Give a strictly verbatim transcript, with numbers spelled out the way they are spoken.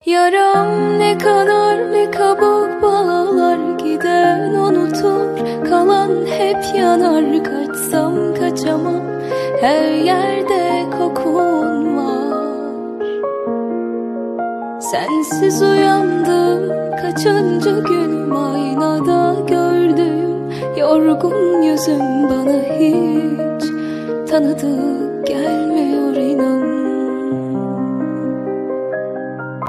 Yaram ne kadar ne kabuk bağlar, giden unutur, kalan hep yanar. Kaçsam kaçamam, her yerde kokun var. Sensiz uyandım, kaçıncı günüm, aynada gördüm yorgun yüzüm bana hiç tanıdık geldi.